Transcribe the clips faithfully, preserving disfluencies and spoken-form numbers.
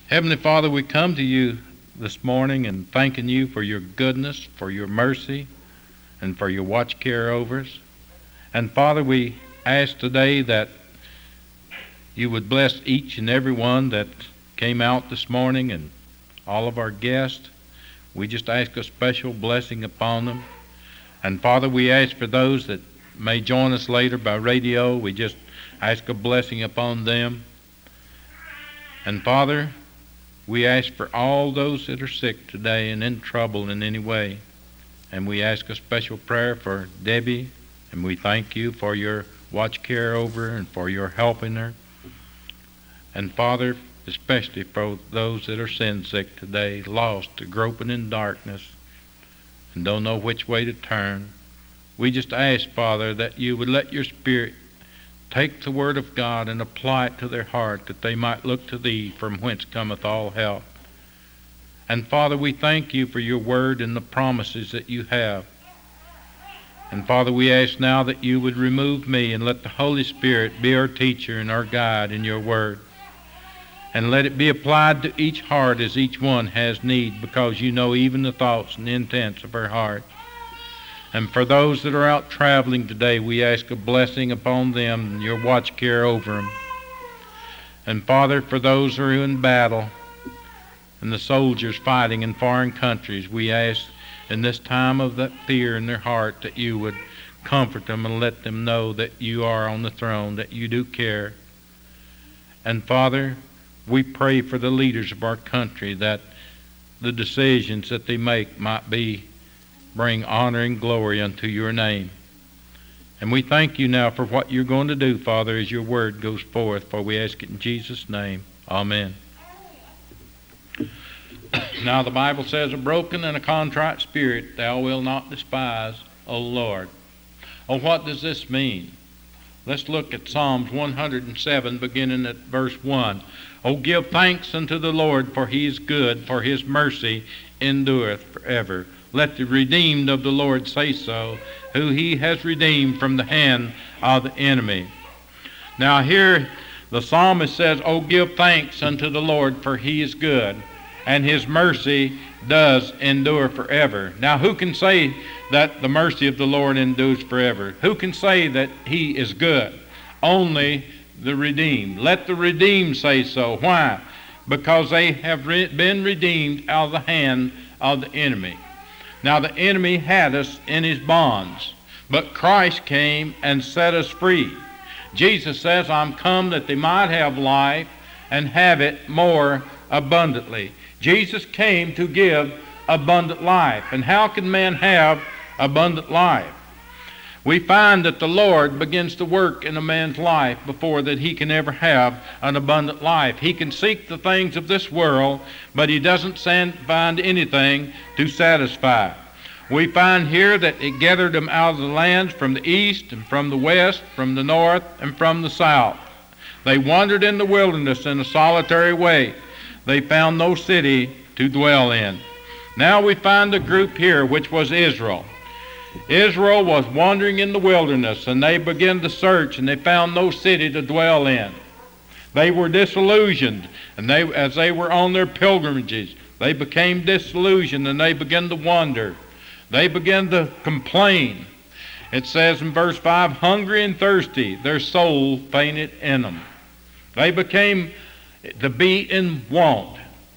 Heavenly Father, we come to you this morning and thanking you for your goodness, for your mercy, and for your watch care over us. And Father, we ask today that you would bless each and every one that came out this morning and all of our guests. We just ask a special blessing upon them. And Father, we ask for those that may join us later by radio. We just ask a blessing upon them. And Father, we ask for all those that are sick today and in trouble in any way. And we ask a special prayer for Debbie, and we thank you for your watch care over her and for your helping her. And Father, especially for those that are sin sick today, lost, groping in darkness, and don't know which way to turn. We just ask, Father, that you would let your Spirit take the word of God and apply it to their heart, that they might look to thee from whence cometh all help. And Father, we thank you for your word and the promises that you have. And Father, we ask now that you would remove me and let the Holy Spirit be our teacher and our guide in your word. And let it be applied to each heart as each one has need, because you know even the thoughts and the intents of our heart. And for those that are out traveling today, we ask a blessing upon them and your watch care over them. And Father, for those who are in battle and the soldiers fighting in foreign countries, we ask in this time of that fear in their heart that you would comfort them and let them know that you are on the throne, that you do care. And Father, we pray for the leaders of our country, that the decisions that they make might be bring honor and glory unto your name. And we thank you now for what you're going to do, Father, as your word goes forth, for we ask it in Jesus' name. Amen. Now the Bible says, a broken and a contrite spirit thou wilt not despise, O Lord. Oh, what does this mean? Let's look at Psalms one hundred seven, beginning at verse one. Oh, give thanks unto the Lord, for he is good, for his mercy endureth forever. Let the redeemed of the Lord say so, who he has redeemed from the hand of the enemy. Now here the psalmist says, oh, give thanks unto the Lord, for he is good, and his mercy does endure forever. Now who can say that the mercy of the Lord endures forever? Who can say that he is good? Only the redeemed. Let the redeemed say so. Why? Because they have re- been redeemed out of the hand of the enemy. Now the enemy had us in his bonds, but Christ came and set us free. Jesus says, I'm come that they might have life and have it more abundantly. Jesus came to give abundant life. And how can man have abundant life? We find that the Lord begins to work in a man's life before that he can ever have an abundant life. He can seek the things of this world, but he doesn't find anything to satisfy. We find here that it gathered them out of the lands from the east and from the west, from the north and from the south. They wandered in the wilderness in a solitary way. They found no city to dwell in. Now we find a group here which was Israel. Israel was wandering in the wilderness, and they began to search, and they found no city to dwell in. They were disillusioned, and they, as they were on their pilgrimages, they became disillusioned, and they began to wander. They began to complain. It says in verse five, hungry and thirsty, their soul fainted in them. They became to be in want.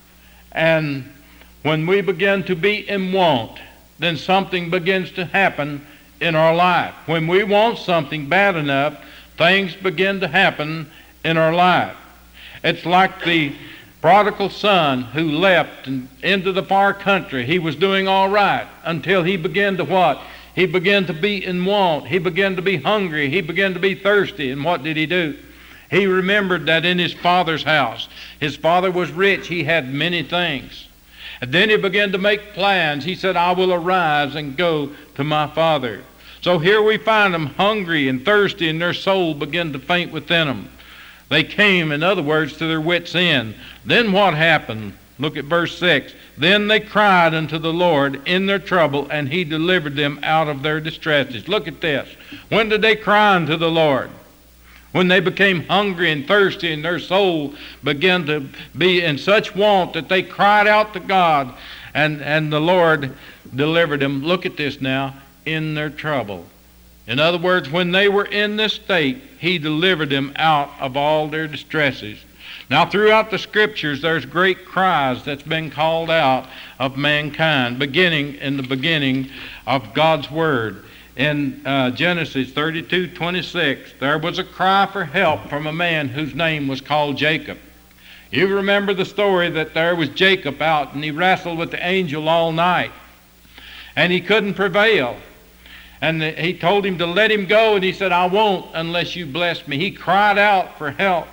And when we begin to be in want, then something begins to happen in our life. When we want something bad enough, things begin to happen in our life. It's like the prodigal son who left and into the far country. He was doing all right until he began to what? He began to be in want. He began to be hungry. He began to be thirsty. And what did he do? He remembered that in his father's house, his father was rich. He had many things. And then he began to make plans. He said, I will arise and go to my father. So here we find them hungry and thirsty, and their soul began to faint within them. They came, in other words, to their wits' end. Then what happened? Look at verse six. Then they cried unto the Lord in their trouble, and he delivered them out of their distresses. Look at this. When did they cry unto the Lord? when they became hungry and thirsty and their soul began to be in such want that they cried out to God, and, and the Lord delivered them. Look at this now, in their trouble. In other words, when they were in this state, he delivered them out of all their distresses. Now, throughout the Scriptures, there's great cries that's been called out of mankind, beginning in the beginning of God's Word. In uh, Genesis thirty-two twenty-six, there was a cry for help from a man whose name was called Jacob. You remember the story that there was Jacob out, and he wrestled with the angel all night, and he couldn't prevail. And he told him to let him go, and he said, I won't unless you bless me. He cried out for help.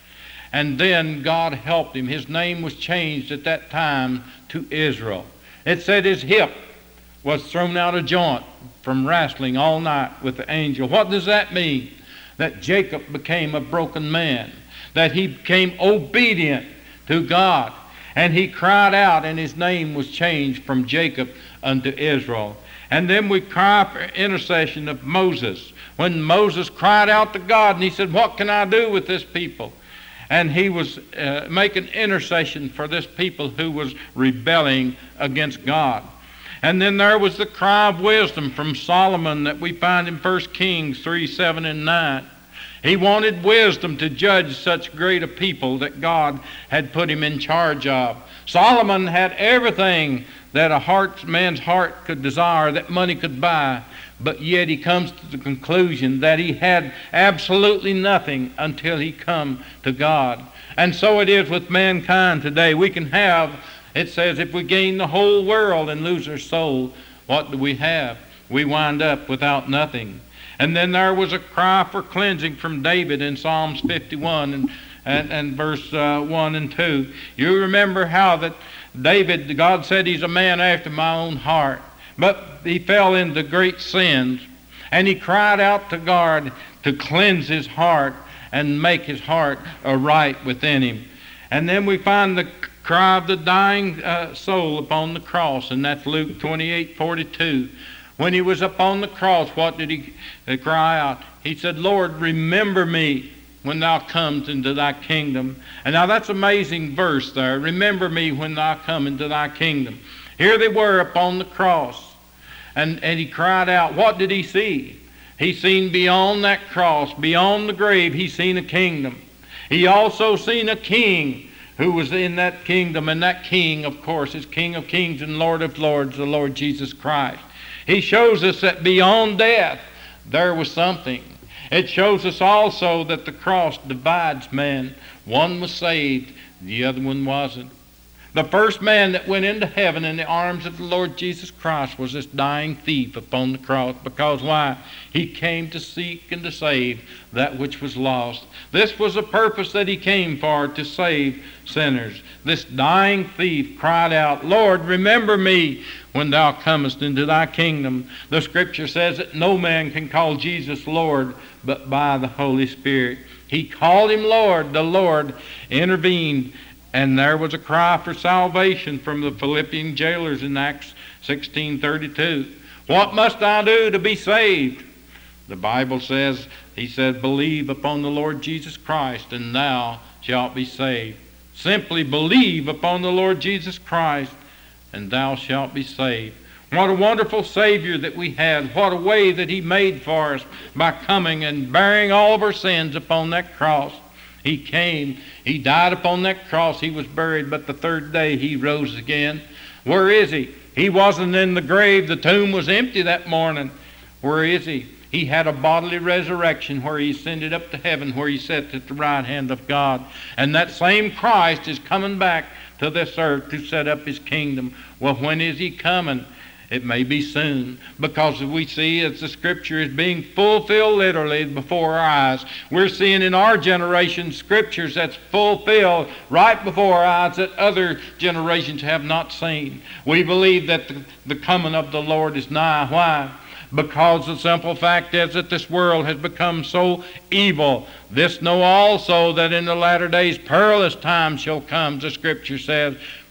And then God helped him. His name was changed at that time to Israel. It said his hip was thrown out of joint from wrestling all night with the angel. What does that mean? That Jacob became a broken man. That he became obedient to God. And he cried out, and his name was changed from Jacob unto Israel. And then we cry for intercession of Moses. When Moses cried out to God, and he said, what can I do with this people? And he was uh, making intercession for this people who was rebelling against God. And then there was the cry of wisdom from Solomon that we find in First Kings three, seven, and nine. He wanted wisdom to judge such great a people that God had put him in charge of. Solomon had everything that a heart, man's heart could desire, that money could buy, but yet he comes to the conclusion that he had absolutely nothing until he come to God. And so it is with mankind today. We can have, it says, if we gain the whole world and lose our soul, what do we have? We wind up without nothing. And then there was a cry for cleansing from David in Psalms fifty-one and, and, and verse uh, one and two. You remember how that David, God said he's a man after my own heart. But he fell into great sins, and he cried out to God to cleanse his heart and make his heart aright within him. And then we find the cry of the dying uh, soul upon the cross, and that's Luke twenty-eight forty-two. When he was upon the cross, what did he uh, cry out? He said, Lord, remember me when thou comes into thy kingdom. And now that's an amazing verse there. Remember me when thou come into thy kingdom. Here they were upon the cross. And, and he cried out. What did he see? He seen beyond that cross, beyond the grave, he seen a kingdom. He also seen a king who was in that kingdom. And that king, of course, is King of kings and Lord of lords, the Lord Jesus Christ. He shows us that beyond death, there was something. It shows us also that the cross divides man. One was saved, the other one wasn't. The first man that went into heaven in the arms of the Lord Jesus Christ was this dying thief upon the cross. Because why? He came to seek and to save that which was lost. This was the purpose that he came for, to save sinners. This dying thief cried out, Lord, remember me when thou comest into thy kingdom. The Scripture says that no man can call Jesus Lord but by the Holy Spirit. He called him Lord. The Lord intervened. And there was a cry for salvation from the Philippian jailers in Acts sixteen thirty-two. What must I do to be saved? The Bible says, he said, believe upon the Lord Jesus Christ, and thou shalt be saved. Simply believe upon the Lord Jesus Christ, and thou shalt be saved. What a wonderful Savior that we had. What a way that he made for us by coming and bearing all of our sins upon that cross. He came, he died upon that cross, he was buried, but the third day he rose again. Where is he? He wasn't in the grave. The tomb was empty that morning. Where is he? He had a bodily resurrection where he ascended up to heaven, where he sat at the right hand of God. And that same Christ is coming back to this earth to set up his kingdom. Well, when is he coming? It may be soon, because we see as the Scripture is being fulfilled literally before our eyes. We're seeing in our generation Scriptures that's fulfilled right before our eyes that other generations have not seen. We believe that the, the coming of the Lord is nigh. Why? Because the simple fact is that this world has become so evil. This know also that in the latter days perilous times shall come, the Scripture says.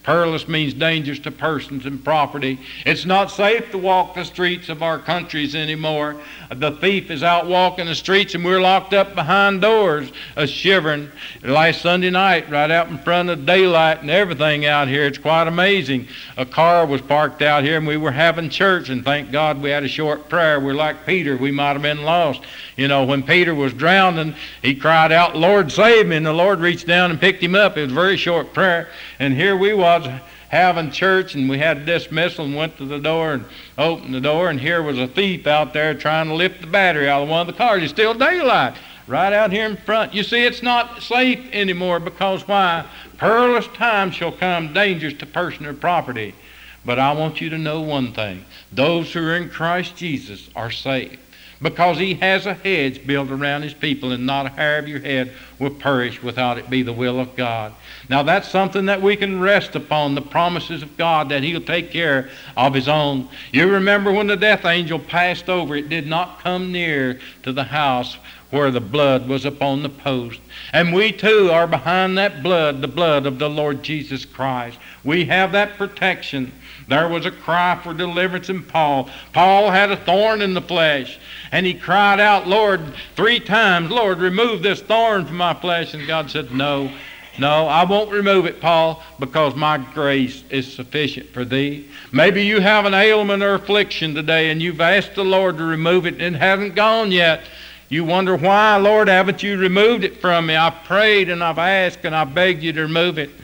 Perilous means dangerous to persons and property. It's not safe to walk the streets of our countries anymore. The thief is out walking the streets and we're locked up behind doors, a shivering. Last Sunday night, right out in front of daylight and everything out here, it's quite amazing. A car was parked out here and we were having church, and thank God we had a short prayer. We're like Peter, we might have been lost. You know, when Peter was drowning, he cried out, "Lord, save me," and the Lord reached down and picked him up. It was a very short prayer, and here we was having church, and we had a dismissal and went to the door and opened the door, and here was a thief out there trying to lift the battery out of one of the cars. It's still daylight right out here in front. You see, it's not safe anymore, because why? Perilous times shall come, dangers to person or property. But I want you to know one thing. Those who are in Christ Jesus are saved, because he has a hedge built around his people, and not a hair of your head will perish without it be the will of God. Now that's something that we can rest upon, the promises of God, that he'll take care of his own. You remember when the death angel passed over, it did not come near to the house where the blood was upon the post. And we too are behind that blood, the blood of the Lord Jesus Christ. We have that protection. There was a cry for deliverance in Paul. Paul had a thorn in the flesh, and he cried out, Lord, three times, Lord, remove this thorn from my flesh. And God said, no, no, I won't remove it, Paul, because my grace is sufficient for thee. Maybe you have an ailment or affliction today, and you've asked the Lord to remove it, and it hasn't gone yet. You wonder, why, Lord, haven't you removed it from me? I've prayed and I've asked and I've begged you to remove it.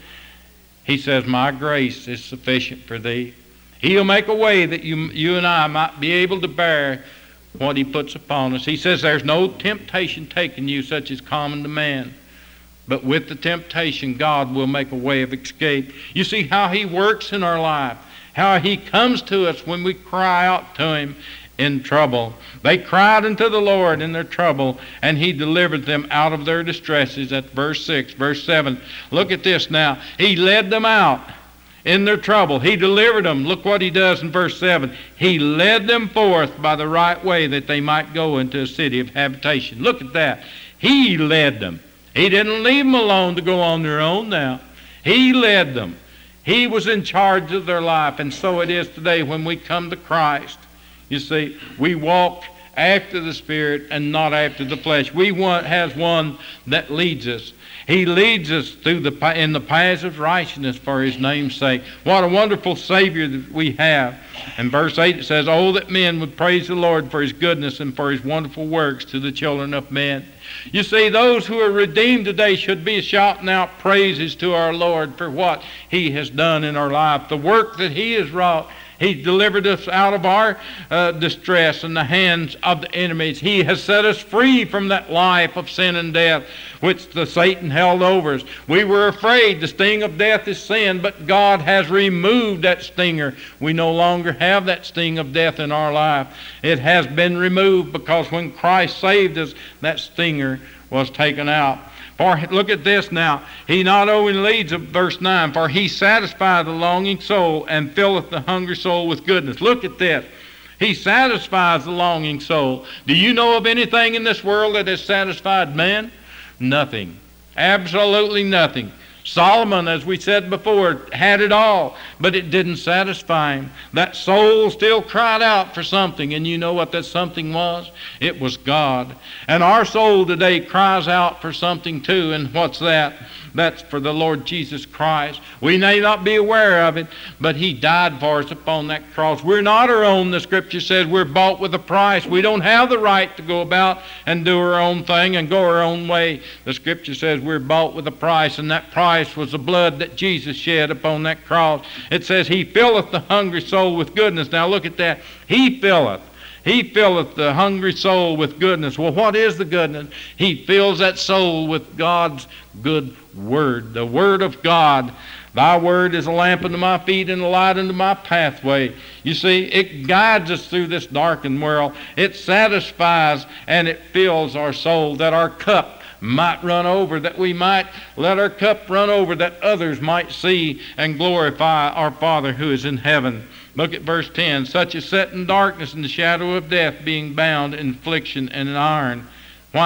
He says, my grace is sufficient for thee. He'll make a way that you, you and I might be able to bear what he puts upon us. He says, there's no temptation taken you such as common to man. But with the temptation, God will make a way of escape. You see how he works in our life, how he comes to us when we cry out to him in trouble. They cried unto the Lord in their trouble, and he delivered them out of their distresses. At verse six. Verse seven. Look at this now. He led them out in their trouble. He delivered them. Look what he does in verse seven. He led them forth by the right way, that they might go into a city of habitation. Look at that. He led them. He didn't leave them alone to go on their own now. He led them. He was in charge of their life. And so it is today when we come to Christ. You see, we walk after the Spirit and not after the flesh. We want has one that leads us. He leads us through the in the paths of righteousness for his name's sake. What a wonderful Savior that we have. In verse eight it says, oh, that men would praise the Lord for his goodness and for his wonderful works to the children of men. You see, those who are redeemed today should be shouting out praises to our Lord for what he has done in our life, the work that he has wrought. He delivered us out of our uh, distress and the hands of the enemies. He has set us free from that life of sin and death which the Satan held over us. We were afraid. The sting of death is sin, but God has removed that stinger. We no longer have that sting of death in our life. It has been removed, because when Christ saved us, that stinger was taken out. For look at this now. He not only leads, verse nine, for he satisfieth the longing soul and filleth the hungry soul with goodness. Look at this. He satisfies the longing soul. Do you know of anything in this world that has satisfied man? Nothing. Absolutely nothing. Solomon, as we said before, had it all, but it didn't satisfy him. That soul still cried out for something, and you know what that something was? It was God. And our soul today cries out for something too, and what's that? That's for the Lord Jesus Christ. We may not be aware of it, but he died for us upon that cross. We're not our own. The Scripture says we're bought with a price. We don't have the right to go about and do our own thing and go our own way. The Scripture says we're bought with a price, and that price was the blood that Jesus shed upon that cross. It says he filleth the hungry soul with goodness. Now look at that. He filleth. He filleth the hungry soul with goodness. Well, what is the goodness? He fills that soul with God's good word, the word of God. Thy word is a lamp unto my feet and a light unto my pathway. You see, it guides us through this darkened world. It satisfies and it fills our soul, that our cup might run over, that we might let our cup run over, that others might see and glorify our Father who is in heaven. Look at verse ten. Such as sat in darkness in the shadow of death, being bound in affliction and in iron. Why?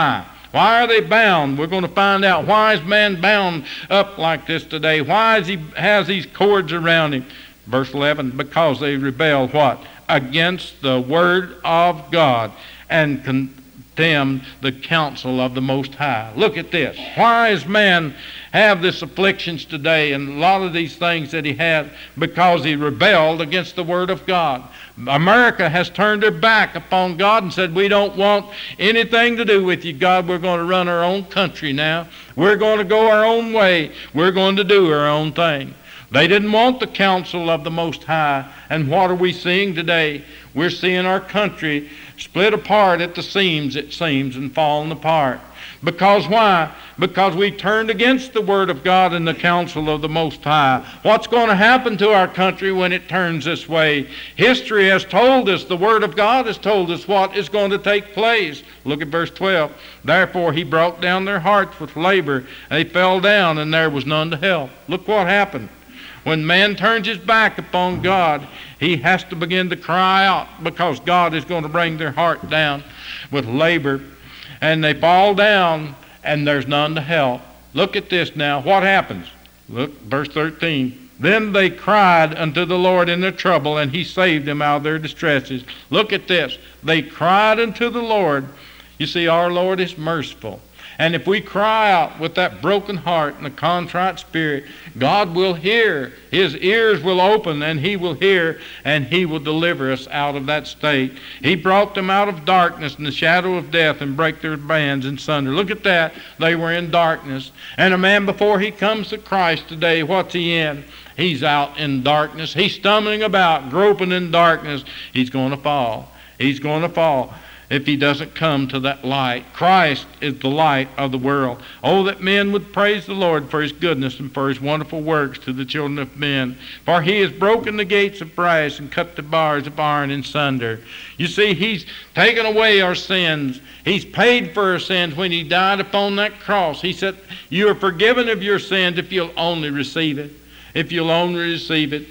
Why are they bound? We're going to find out. Why is man bound up like this today? Why is he has these cords around him? Verse eleven, because they rebelled what? Against the word of God and condemned the counsel of the Most High. Look at this. Why does man have this afflictions today and a lot of these things that he had? Because he rebelled against the word of God. America has turned their back upon God and said, we don't want anything to do with you, God. We're going to run our own country now. We're going to go our own way. We're going to do our own thing. They didn't want the counsel of the Most High. And what are we seeing today? We're seeing our country split apart at the seams, it seems, and falling apart. Because why? Because we turned against the word of God and the counsel of the Most High. What's going to happen to our country when it turns this way? History has told us, the word of God has told us what is going to take place. Look at verse twelve. Therefore he brought down their hearts with labor, and they fell down, and there was none to help. Look what happened. When man turns his back upon God, he has to begin to cry out, because God is going to bring their heart down with labor. And they fall down, and there's none to help. Look at this now. What happens? Look, verse thirteen. Then they cried unto the Lord in their trouble, and he saved them out of their distresses. Look at this. They cried unto the Lord. You see, our Lord is merciful. And if we cry out with that broken heart and a contrite spirit, God will hear. His ears will open, and he will hear, and he will deliver us out of that state. He brought them out of darkness and the shadow of death, and break their bands in sunder. Look at that. They were in darkness. And a man, before he comes to Christ today, what's he in? He's out in darkness. He's stumbling about, groping in darkness. He's going to fall. He's going to fall if he doesn't come to that light. Christ is the light of the world. Oh, that men would praise the Lord for his goodness and for his wonderful works to the children of men. For he has broken the gates of brass and cut the bars of iron in sunder. You see, he's taken away our sins. He's paid for our sins when he died upon that cross. He said, you are forgiven of your sins if you'll only receive it. If you'll only receive it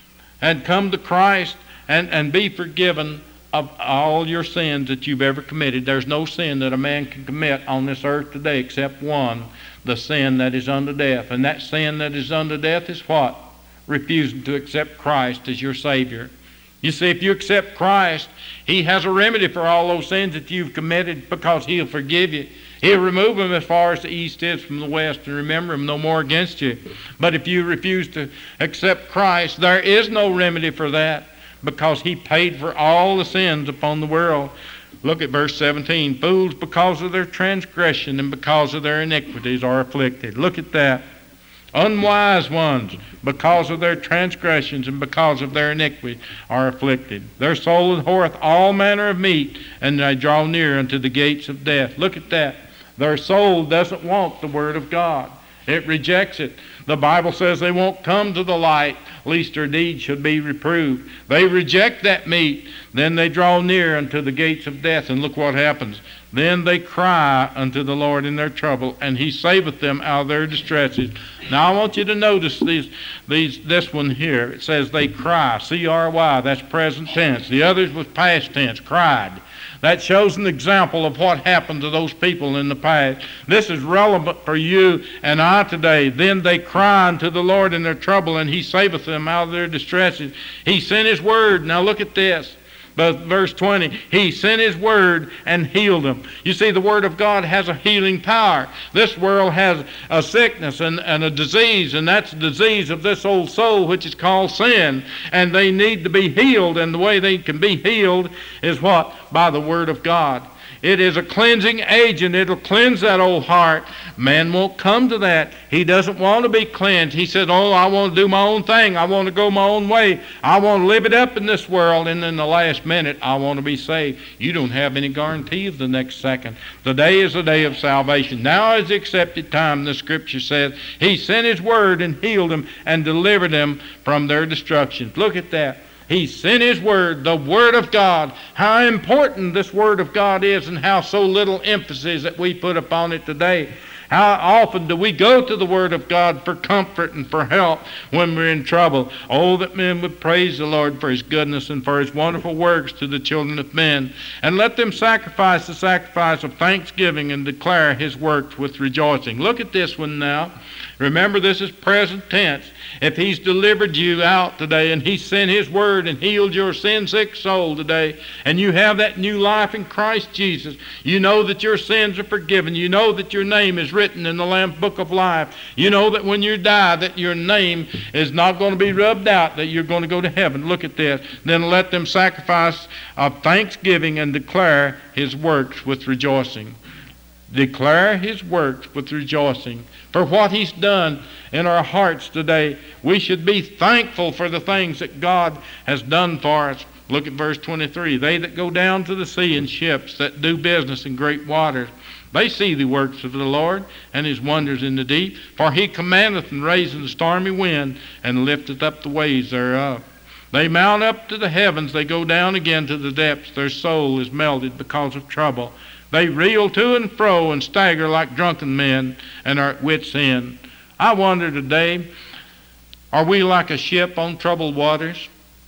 and come to Christ and, and be forgiven of all your sins that you've ever committed. There's no sin that a man can commit on this earth today except one, the sin that is unto death. And that sin that is unto death is what? Refusing to accept Christ as your Savior. You see, if you accept Christ, he has a remedy for all those sins that you've committed, because he'll forgive you. He'll remove them as far as the east is from the west, and remember them no more against you. But if you refuse to accept Christ, there is no remedy for that, because he paid for all the sins upon the world. Look at verse seventeen. Fools, because of their transgression and because of their iniquities, are afflicted. Look at that. Unwise ones, because of their transgressions and because of their iniquity, are afflicted. Their soul abhorreth all manner of meat, and they draw near unto the gates of death. Look at that. Their soul doesn't want the word of God. It rejects it. The Bible says they won't come to the light, lest their deeds should be reproved. They reject that meat. Then they draw near unto the gates of death. And look what happens. Then they cry unto the Lord in their trouble, and he saveth them out of their distresses. Now I want you to notice these, these, this one here. It says they cry, C R Y, that's present tense. The others was past tense, cried. That shows an example of what happened to those people in the past. This is relevant for you and I today. Then they cry unto the Lord in their trouble, and he saveth them out of their distresses. He sent his word. Now look at this. But verse twenty, he sent his word and healed them. You see, the word of God has a healing power. This world has a sickness and, and a disease, and that's the disease of this old soul, which is called sin. And they need to be healed, and the way they can be healed is what? By the word of God. It is a cleansing agent. It'll cleanse that old heart. Man won't come to that. He doesn't want to be cleansed. He said, oh, I want to do my own thing. I want to go my own way. I want to live it up in this world. And in the last minute, I want to be saved. You don't have any guarantee of the next second. Today is the day of salvation. Now is the accepted time, the scripture says. He sent his word and healed them and delivered them from their destructions. Look at that. He sent his word, the word of God. How important this word of God is, and how so little emphasis that we put upon it today. How often do we go to the Word of God for comfort and for help when we're in trouble? Oh, that men would praise the Lord for His goodness and for His wonderful works to the children of men. And let them sacrifice the sacrifice of thanksgiving and declare His works with rejoicing. Look at this one now. Remember, this is present tense. If He's delivered you out today and He sent His word and healed your sin-sick soul today, and you have that new life in Christ Jesus, you know that your sins are forgiven. You know that your name is written in the Lamb's Book of Life. You know that when you die that your name is not going to be rubbed out, that you're going to go to heaven. Look at this. Then let them sacrifice of thanksgiving and declare His works with rejoicing. Declare His works with rejoicing. For what He's done in our hearts today, we should be thankful for the things that God has done for us. Look at verse twenty-three. They that go down to the sea in ships, that do business in great waters, they see the works of the Lord and His wonders in the deep. For He commandeth and raiseth the stormy wind, and lifteth up the waves thereof. They mount up to the heavens, they go down again to the depths. Their soul is melted because of trouble. They reel to and fro and stagger like drunken men and are at wits' end. I wonder today, are we like a ship on troubled waters?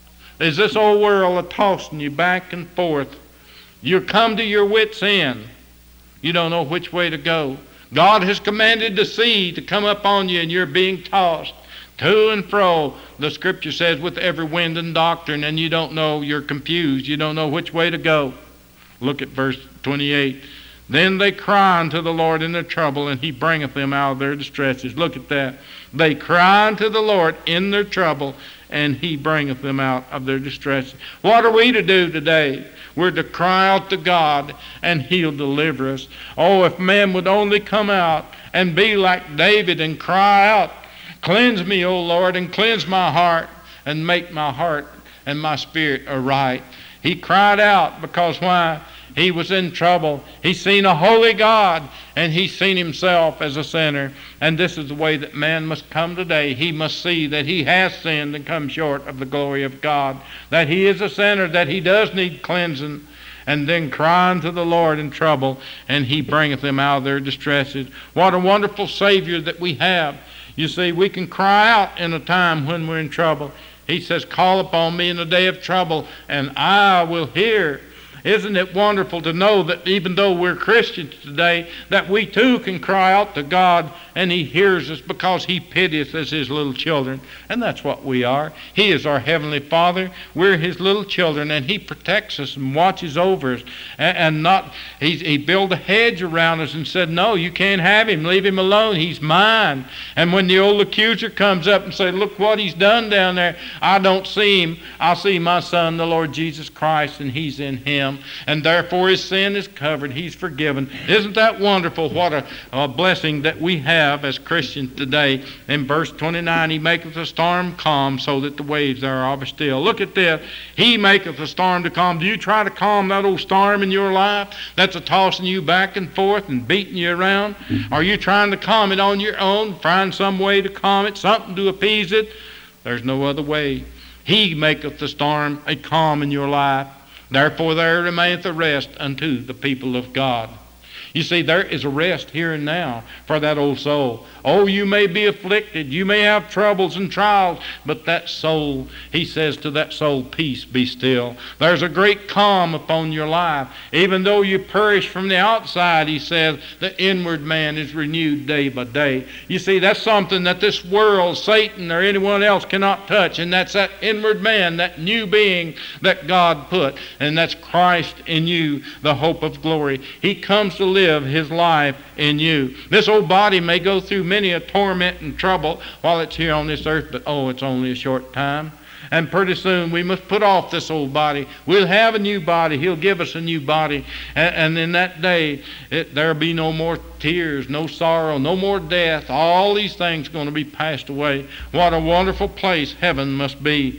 Is this old world a tossing you back and forth? You come to your wits' end. You don't know which way to go. God has commanded the sea to come up on you, and you're being tossed to and fro, the Scripture says, with every wind and doctrine, and you don't know, you're confused. You don't know which way to go. Look at verse twenty-eight. Then they cry unto the Lord in their trouble, and He bringeth them out of their distresses. Look at that. They cry unto the Lord in their trouble, and He bringeth them out of their distresses. What are we to do today? We're to cry out to God, and He'll deliver us. Oh, if man would only come out and be like David and cry out, cleanse me, O Lord, and cleanse my heart, and make my heart and my spirit aright. He cried out because why? He was in trouble. He seen a holy God, and he seen himself as a sinner. And this is the way that man must come today. He must see that he has sinned and come short of the glory of God, that he is a sinner, that he does need cleansing, and then cry unto the Lord in trouble, and He bringeth them out of their distresses. What a wonderful Savior that we have. You see, we can cry out in a time when we're in trouble. He says, call upon me in the day of trouble, and I will hear. Isn't it wonderful to know that even though we're Christians today, that we too can cry out to God, and He hears us because He pities us, His little children. And that's what we are. He is our Heavenly Father. We're His little children, and He protects us and watches over us. And, and not he, he built a hedge around us and said, no, you can't have him. Leave him alone. He's mine. And when the old accuser comes up and says, look what he's done down there, I don't see him. I see my Son, the Lord Jesus Christ, and He's in him. And therefore his sin is covered. He's forgiven. Isn't that wonderful? What a, a blessing that we have as Christians today. In verse twenty-nine, He maketh the storm calm so that the waves thereof are still. Look at this. He maketh the storm to calm. Do you try to calm that old storm in your life that's a tossing you back and forth and beating you around? Are you trying to calm it on your own? Find some way to calm it, something to appease it? There's no other way. He maketh the storm a calm in your life. Therefore there remaineth a rest unto the people of God. You see, there is a rest here and now for that old soul. Oh, you may be afflicted. You may have troubles and trials. But that soul, He says to that soul, peace, be still. There's a great calm upon your life. Even though you perish from the outside, He says, the inward man is renewed day by day. You see, that's something that this world, Satan, or anyone else cannot touch. And that's that inward man, that new being that God put. And that's Christ in you, the hope of glory. He comes to live His life in you. This old body may go through many a torment and trouble while it's here on this earth, but oh, it's only a short time. And pretty soon we must put off this old body. We'll have a new body. He'll give us a new body. And, and in that day, it, there'll be no more tears, no sorrow, no more death. All these things are going to be passed away. What a wonderful place heaven must be.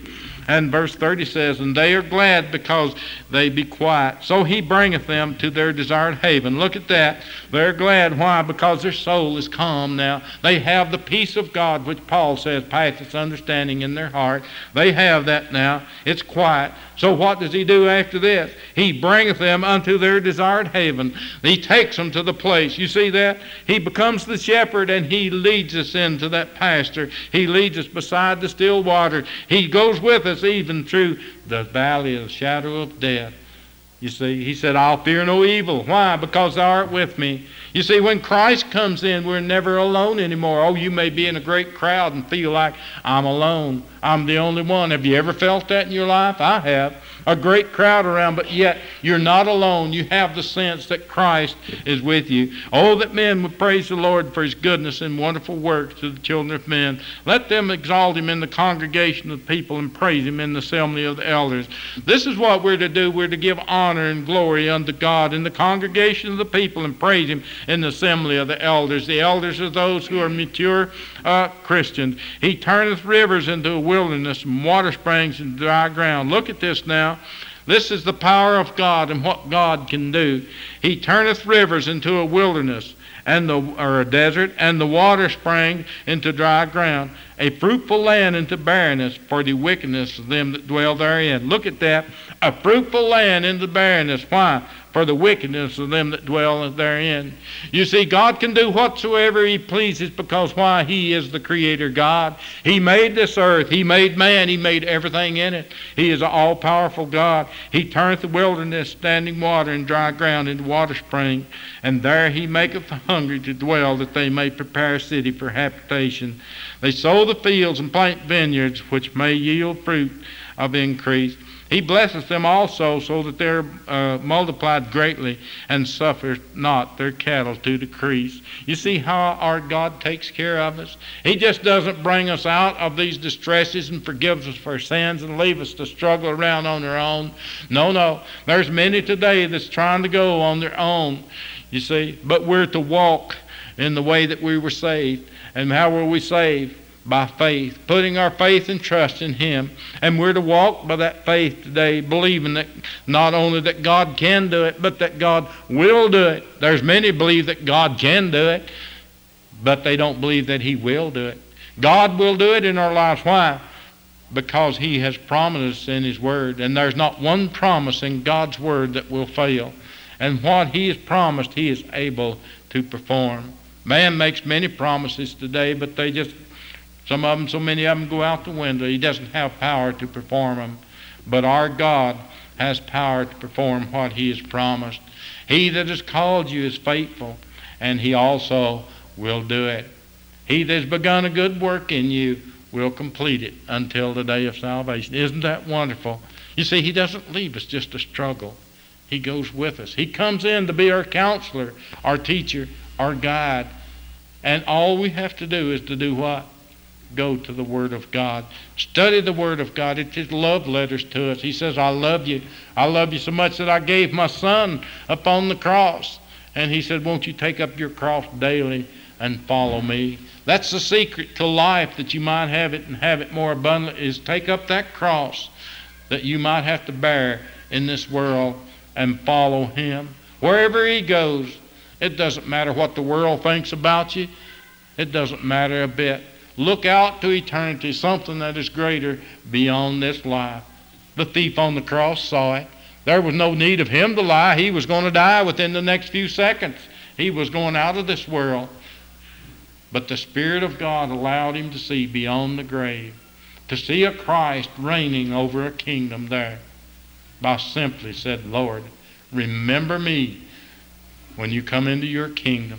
And verse thirty says, and they are glad because they be quiet. So he bringeth them to their desired haven. Look at that. They're glad. Why? Because their soul is calm now. They have the peace of God, which Paul says passeth understanding in their heart. They have that now. It's quiet. So what does he do after this? He bringeth them unto their desired haven. He takes them to the place. You see that? He becomes the shepherd, and he leads us into that pasture. He leads us beside the still water. He goes with us even through the valley of the shadow of death. You see, he said, I'll fear no evil. Why? Because thou art with me. You see, when Christ comes in, we're never alone anymore. Oh, you may be in a great crowd and feel like I'm alone. I'm the only one. Have you ever felt that in your life? I have. A great crowd around, but yet you're not alone. You have the sense that Christ is with you. Oh, that men would praise the Lord for his goodness and wonderful works to the children of men. Let them exalt him in the congregation of people and praise him in the assembly of the elders. This is what we're to do. We're to give honor and glory unto God in the congregation of the people and praise him in the assembly of the elders. The elders are those who are mature uh, Christians. He turneth rivers into a wilderness and water springs into dry ground. Look at this now. This is the power of God and what God can do. He turneth rivers into a wilderness and the or a desert, and the water sprang into dry ground, a fruitful land into barrenness for the wickedness of them that dwell therein. Look at that. A fruitful land into barrenness. Why? For the wickedness of them that dwell therein. You see, God can do whatsoever he pleases, because why? He is the creator God. He made this earth. He made man. He made everything in it. He is an all-powerful God. He turneth the wilderness, standing water, and dry ground into water spring. And there he maketh the hungry to dwell, that they may prepare a city for habitation. They sow the fields and plant vineyards, which may yield fruit of increase. He blesseth them also, so that they are uh, multiplied greatly, and suffereth not their cattle to decrease. You see how our God takes care of us? He just doesn't bring us out of these distresses and forgives us for sins and leave us to struggle around on their own. No, no. There's many today that's trying to go on their own, you see. But we're to walk in the way that we were saved. And how were we saved? By faith, putting our faith and trust in him. And we're to walk by that faith today, believing that not only that God can do it, but that God will do it. There's many believe that God can do it, but they don't believe that he will do it. God will do it in our lives. Why? Because he has promised us in his word, and there's not one promise in God's word that will fail. And what he has promised, he is able to perform. Man makes many promises today, but they just Some of them, so many of them go out the window. He doesn't have power to perform them. But our God has power to perform what he has promised. He that has called you is faithful, and he also will do it. He that has begun a good work in you will complete it until the day of salvation. Isn't that wonderful? You see, he doesn't leave us just to struggle. He goes with us. He comes in to be our counselor, our teacher, our guide. And all we have to do is to do what? Go to the Word of God. Study the Word of God. It's his love letters to us. He says, I love you. I love you so much that I gave my son upon the cross. And he said, won't you take up your cross daily and follow me? That's the secret to life, that you might have it and have it more abundantly, is take up that cross that you might have to bear in this world and follow him. Wherever he goes, it doesn't matter what the world thinks about you. It doesn't matter a bit. Look out to eternity, something that is greater beyond this life. The thief on the cross saw it. There was no need of him to lie. He was going to die within the next few seconds. He was going out of this world. But the Spirit of God allowed him to see beyond the grave, to see a Christ reigning over a kingdom there. By simply said, Lord, remember me when you come into your kingdom.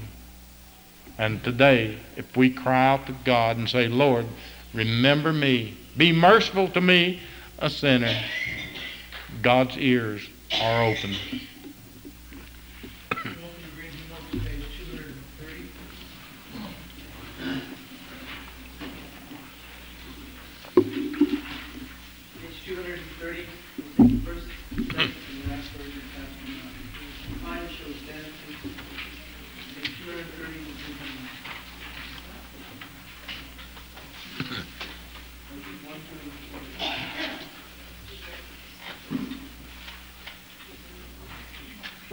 And today, if we cry out to God and say, Lord, remember me, be merciful to me, a sinner, God's ears are open.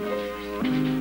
you.